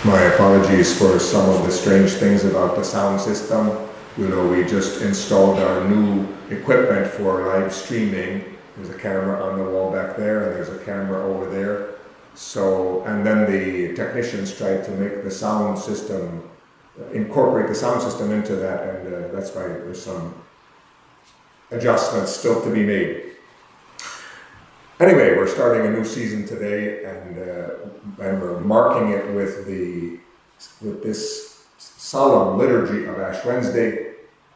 My apologies for some of the strange things about the sound system. You know, we just installed our new equipment for live streaming. There's a camera on the wall back there, and there's a camera over there. So, and then the technicians tried to make the sound system, incorporate the sound system into that, and that's why there's some adjustments still to be made. Anyway, we're starting a new season today, and we're marking it with this solemn liturgy of Ash Wednesday.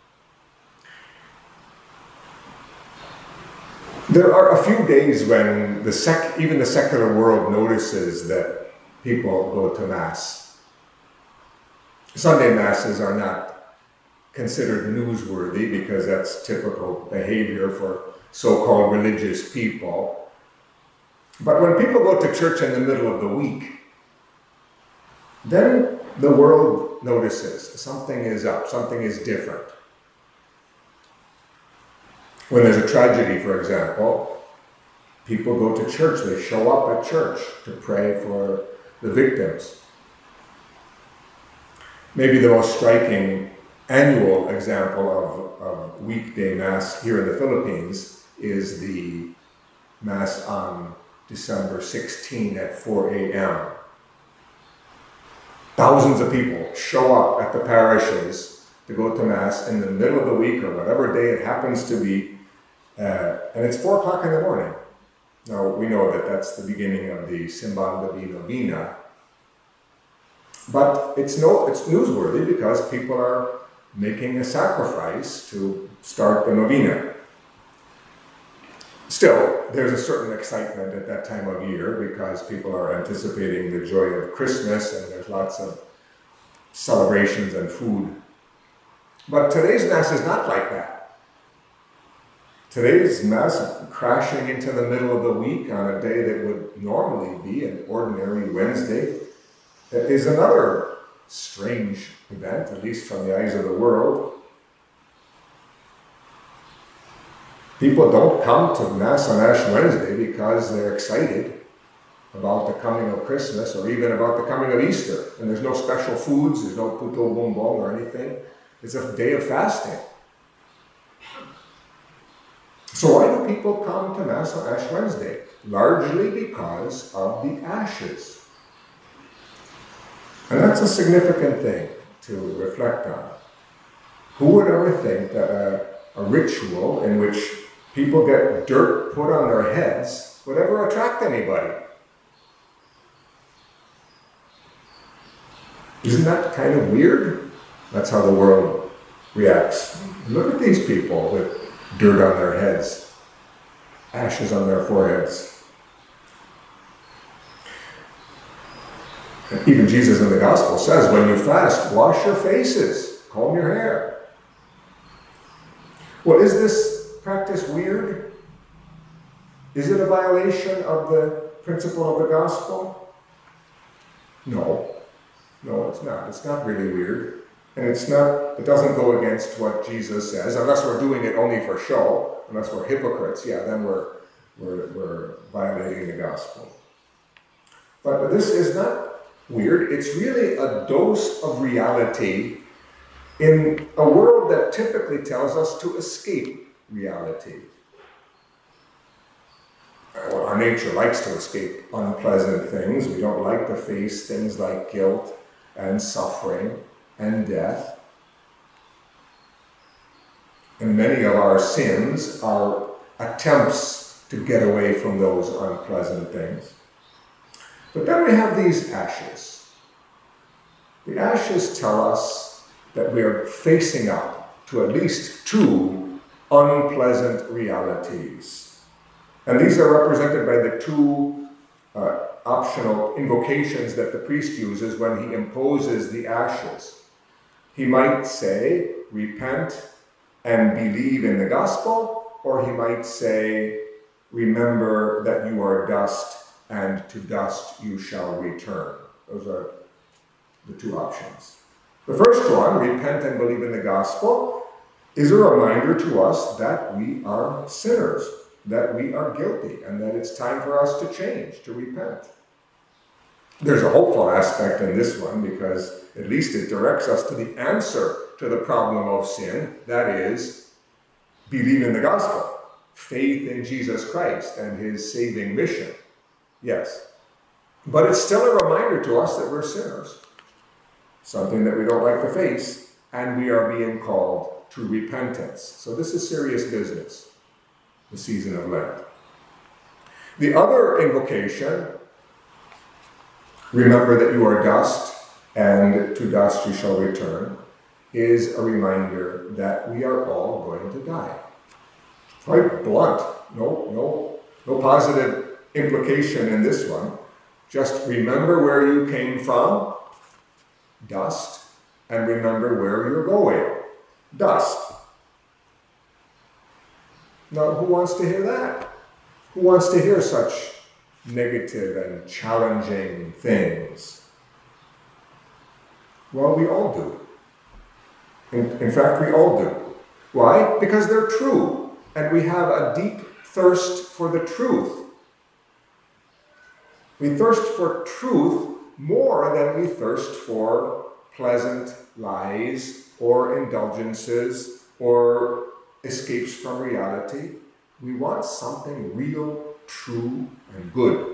There are a few days when even the secular world notices that people go to Mass. Sunday Masses are not considered newsworthy because that's typical behavior for so-called religious people. But when people go to church in the middle of the week, then the world notices something is up, something is different. When there's a tragedy, for example, people go to church, they show up at church to pray for the victims. Maybe the most striking annual example of weekday Mass here in the Philippines is the Mass on December 16 at 4 a.m. Thousands of people show up at the parishes to go to Mass in the middle of the week or whatever day it happens to be, and it's 4 o'clock in the morning. Now, we know that that's the beginning of the Simbang Gabi Novena, but it's newsworthy because people are making a sacrifice to start the novena. Still, there's a certain excitement at that time of year because people are anticipating the joy of Christmas and there's lots of celebrations and food. But today's Mass is not like that. Today's Mass, crashing into the middle of the week on a day that would normally be an ordinary Wednesday, is another strange event, at least from the eyes of the world. People don't come to Mass on Ash Wednesday because they're excited about the coming of Christmas or even about the coming of Easter. And there's no special foods, there's no puto bumbong or anything. It's a day of fasting. So why do people come to Mass on Ash Wednesday? Largely because of the ashes. And that's a significant thing to reflect on. Who would ever think that a ritual in which people get dirt put on their heads would ever attract anybody? Isn't that kind of weird? That's how the world reacts. Look at these people with dirt on their heads, ashes on their foreheads. Even Jesus in the Gospel says, when you fast, wash your faces, comb your hair. Well, is this practice weird? Is it a violation of the principle of the Gospel? No, it's not. It's not really weird. And it doesn't go against what Jesus says, unless we're doing it only for show, unless we're hypocrites, then we're violating the Gospel. But this is not weird. It's really a dose of reality in a world that typically tells us to escape reality. Well, our nature likes to escape unpleasant things. We don't like to face things like guilt and suffering and death. And many of our sins are attempts to get away from those unpleasant things. But then we have these ashes. The ashes tell us that we are facing up to at least two unpleasant realities. And these are represented by the two optional invocations that the priest uses when he imposes the ashes. He might say, repent and believe in the gospel, or he might say, remember that you are dust, and to dust you shall return. Those are the two options. The first one, repent and believe in the gospel, is a reminder to us that we are sinners, that we are guilty, and that it's time for us to change, to repent. There's a hopeful aspect in this one because at least it directs us to the answer to the problem of sin. That is, believe in the gospel, faith in Jesus Christ and his saving mission. Yes. But it's still a reminder to us that we're sinners, something that we don't like to face, and we are being called to repentance. So this is serious business, the season of Lent. The other invocation, remember that you are dust, and to dust you shall return, is a reminder that we are all going to die. Quite blunt. No positive implication in this one. Just remember where you came from, dust, and remember where you're going, dust. Now, who wants to hear that? Who wants to hear such negative and challenging things? Well, we all do. In fact, we all do. Why? Because they're true, and we have a deep thirst for the truth. We thirst for truth more than we thirst for pleasant lies or indulgences or escapes from reality. We want something real, true, and good.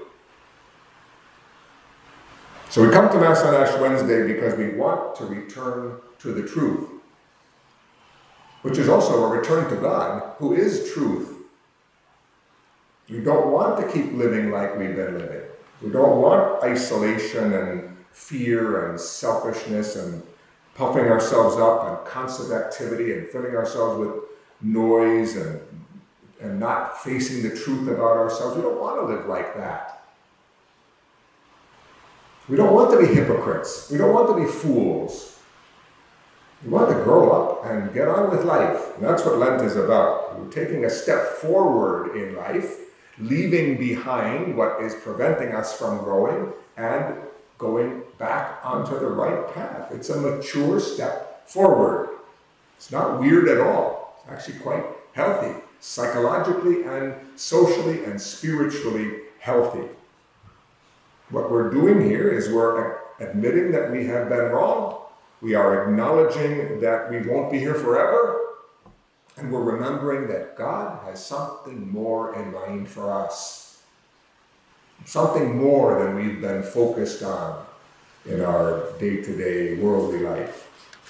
So we come to Mass on Ash Wednesday because we want to return to the truth, which is also a return to God, who is truth. We don't want to keep living like we've been living. We don't want isolation and fear and selfishness and puffing ourselves up and constant activity and filling ourselves with noise and not facing the truth about ourselves. We don't want to live like that. We don't want to be hypocrites. We don't want to be fools. We want to grow up and get on with life. And that's what Lent is about. We're taking a step forward in life, leaving behind what is preventing us from growing and going back onto the right path. It's a mature step forward. It's not weird at all. It's actually quite healthy, psychologically and socially and spiritually healthy. What we're doing here is we're admitting that we have been wrong. We are acknowledging that we won't be here forever. And we're remembering that God has something more in mind for us. Something more than we've been focused on in our day-to-day worldly life.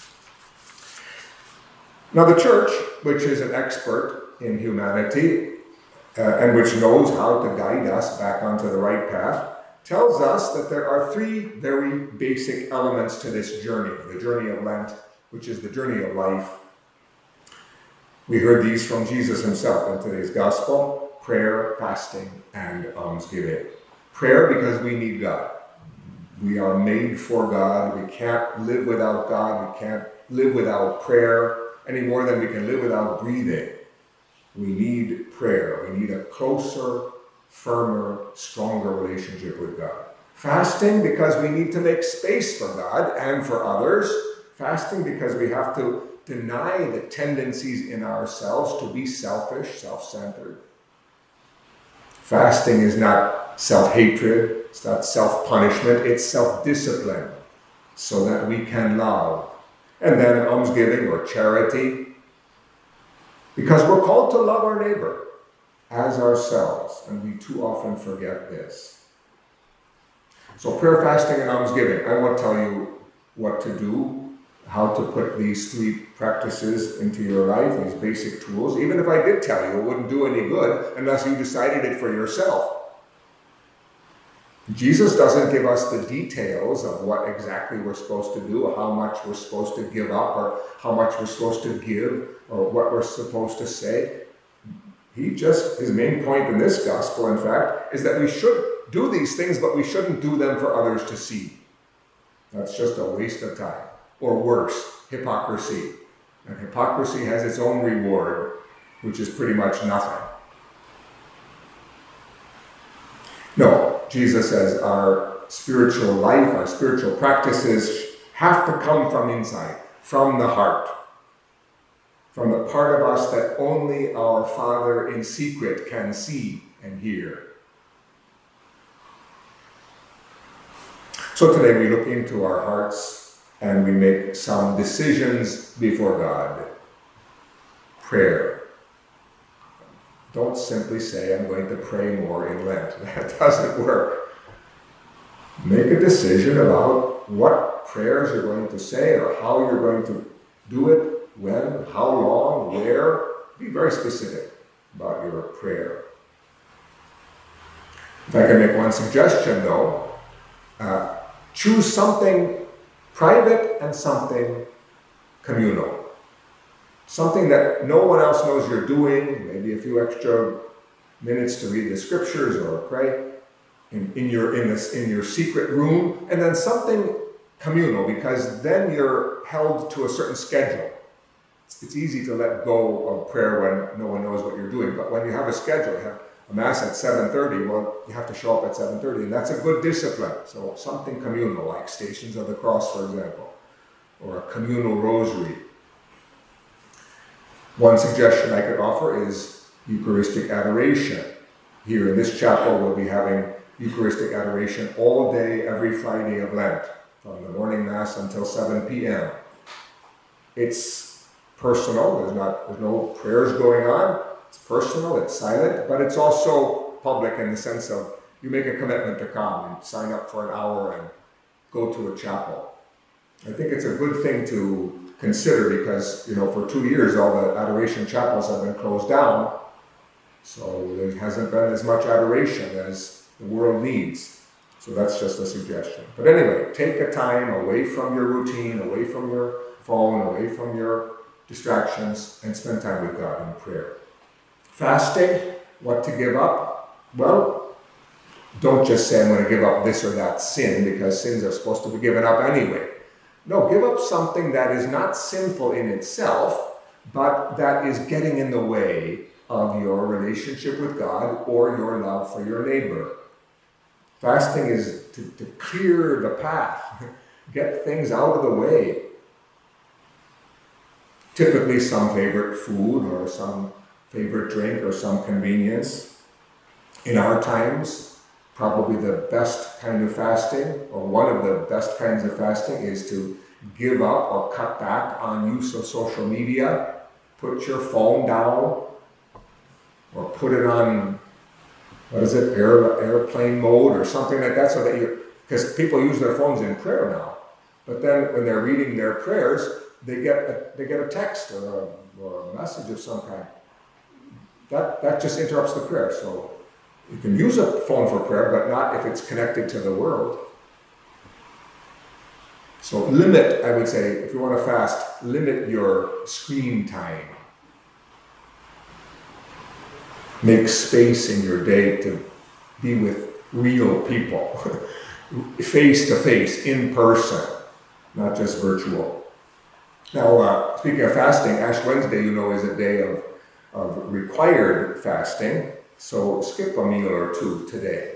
Now the Church, which is an expert in humanity and which knows how to guide us back onto the right path, tells us that there are three very basic elements to this journey, the journey of Lent, which is the journey of life. We heard these from Jesus himself in today's gospel: prayer, fasting, and almsgiving. Prayer because we need God. We are made for God. We can't live without God. We can't live without prayer any more than we can live without breathing. We need prayer. We need a closer, firmer, stronger relationship with God. Fasting because we need to make space for God and for others. Fasting because we have to deny the tendencies in ourselves to be selfish, self-centered. Fasting is not self-hatred, it's not self-punishment, it's self-discipline so that we can love. And then almsgiving or charity, because we're called to love our neighbor as ourselves, and we too often forget this. So prayer, fasting, and almsgiving. I won't tell you what to do, how to put these three practices into your life, these basic tools. Even if I did tell you, it wouldn't do any good unless you decided it for yourself. Jesus doesn't give us the details of what exactly we're supposed to do, how much we're supposed to give up, or how much we're supposed to give, or what we're supposed to say. His main point in this gospel, in fact, is that we should do these things, but we shouldn't do them for others to see. That's just a waste of time. Or worse, hypocrisy. And hypocrisy has its own reward, which is pretty much nothing. No, Jesus says our spiritual life, our spiritual practices have to come from inside, from the heart, from the part of us that only our Father in secret can see and hear. So today we look into our hearts and we make some decisions before God. Prayer. Don't simply say, I'm going to pray more in Lent. That doesn't work. Make a decision about what prayers you're going to say or how you're going to do it, when, how long, where. Be very specific about your prayer. If I can make one suggestion though, choose something private and something communal. Something that no one else knows you're doing, maybe a few extra minutes to read the scriptures or pray in your secret room, and then something communal, because then you're held to a certain schedule. It's easy to let go of prayer when no one knows what you're doing, but when you have a schedule, you have a mass at 7:30, well, you have to show up at 7:30, and that's a good discipline. So something communal, like Stations of the Cross, for example, or a communal rosary. One suggestion I could offer is Eucharistic adoration. Here in this chapel, we'll be having Eucharistic adoration all day, every Friday of Lent, from the morning Mass until 7 p.m. It's personal, there's no prayers going on. It's personal, it's silent, but it's also public in the sense of you make a commitment to come and sign up for an hour and go to a chapel. I think it's a good thing to consider because, for 2 years all the adoration chapels have been closed down, so there hasn't been as much adoration as the world needs. So that's just a suggestion. But anyway, take a time away from your routine, away from your phone, away from your distractions, and spend time with God in prayer. Fasting, what to give up? Well, don't just say I'm going to give up this or that sin, because sins are supposed to be given up anyway. No, give up something that is not sinful in itself, but that is getting in the way of your relationship with God or your love for your neighbor. Fasting is to clear the path, get things out of the way. Typically some favorite food or some favorite drink or some convenience. In our times, probably the best kind of fasting, or one of the best kinds of fasting, is to give up or cut back on use of social media. Put your phone down, or put it on, airplane mode or something like that, so that because people use their phones in prayer now, but then when they're reading their prayers, they get a text or a message of some kind. That just interrupts the prayer. So you can use a phone for prayer, but not if it's connected to the world. So limit, I would say, if you want to fast, limit your screen time. Make space in your day to be with real people, face to face, in person, not just virtual. Now, speaking of fasting, Ash Wednesday, is a day of required fasting, so skip a meal or two today.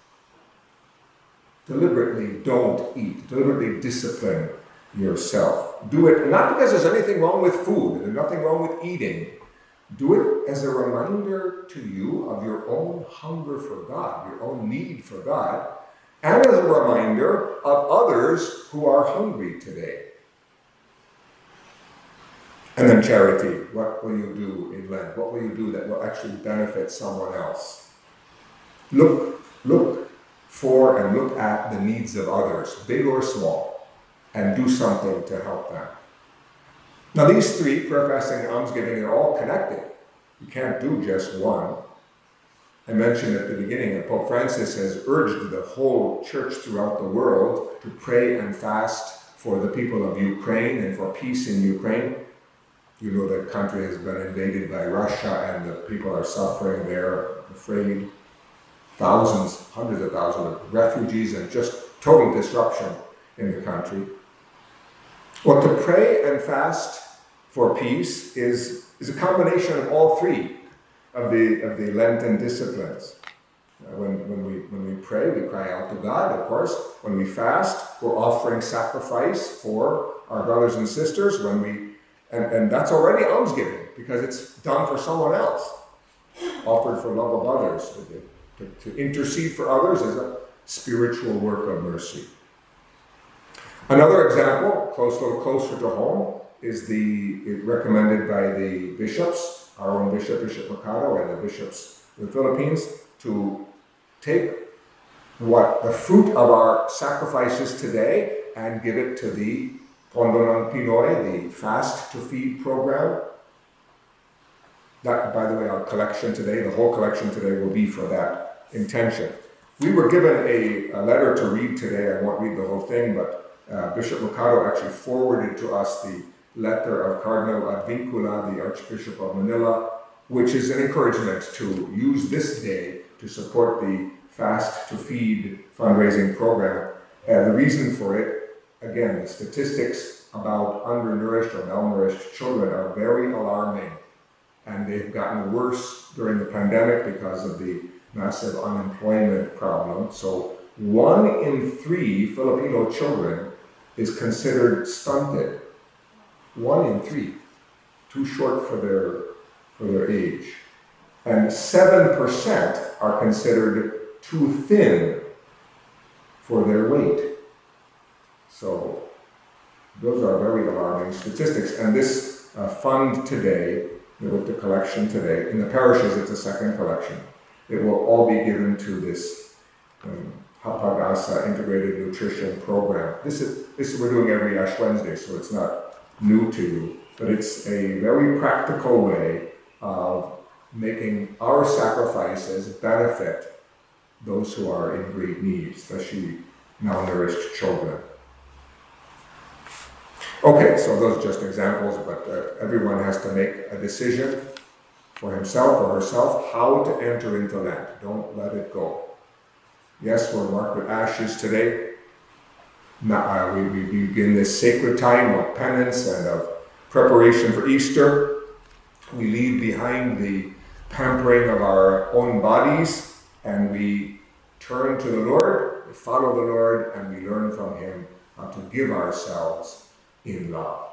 Deliberately don't eat. Deliberately discipline yourself. Do it not because there's anything wrong with food, there's nothing wrong with eating. Do it as a reminder to you of your own hunger for God, your own need for God, and as a reminder of others who are hungry today. And then charity. What will you do in Lent? What will you do that will actually benefit someone else? Look for and look at the needs of others, big or small, and do something to help them. Now these three, prayer, fasting, and almsgiving, are all connected. You can't do just one. I mentioned at the beginning that Pope Francis has urged the whole church throughout the world to pray and fast for the people of Ukraine and for peace in Ukraine. The country has been invaded by Russia and the people are suffering there, afraid. Thousands, hundreds of thousands of refugees and just total disruption in the country. Well, to pray and fast for peace is a combination of all three of the Lenten disciplines. When we pray, we cry out to God, of course. When we fast, we're offering sacrifice for our brothers and sisters. And that's already almsgiving, because it's done for someone else, offered for love of others. To intercede for others is a spiritual work of mercy. Another example, a little closer to home, is recommended by the bishops, our own bishop, Bishop Mercado, and the bishops of the Philippines, to take the fruit of our sacrifices today and give it to the Pondo ng Pinoy, the Fast to Feed program. That, by the way, our collection today, the whole collection today will be for that intention. We were given a letter to read today. I won't read the whole thing, but Bishop Mercado actually forwarded to us the letter of Cardinal Advincula, the Archbishop of Manila, which is an encouragement to use this day to support the Fast to Feed fundraising program. And the reason for it, again, the statistics about undernourished or malnourished children are very alarming. And they've gotten worse during the pandemic because of the massive unemployment problem. So 1 in 3 Filipino children is considered stunted. 1 in 3, too short for their age. And 7% are considered too thin for their weight. So those are very alarming statistics. And this fund today, with the collection today, in the parishes it's a second collection. It will all be given to this Hapag-asa Integrated Nutrition Program. This we're doing every Ash Wednesday, so it's not new to you, but it's a very practical way of making our sacrifices benefit those who are in great need, especially malnourished children. Okay, so those are just examples, but everyone has to make a decision for himself or herself how to enter into Lent. Don't let it go. Yes, we're marked with ashes today. We begin this sacred time of penance and of preparation for Easter. We leave behind the pampering of our own bodies, and we turn to the Lord, we follow the Lord, and we learn from Him how to give ourselves in love.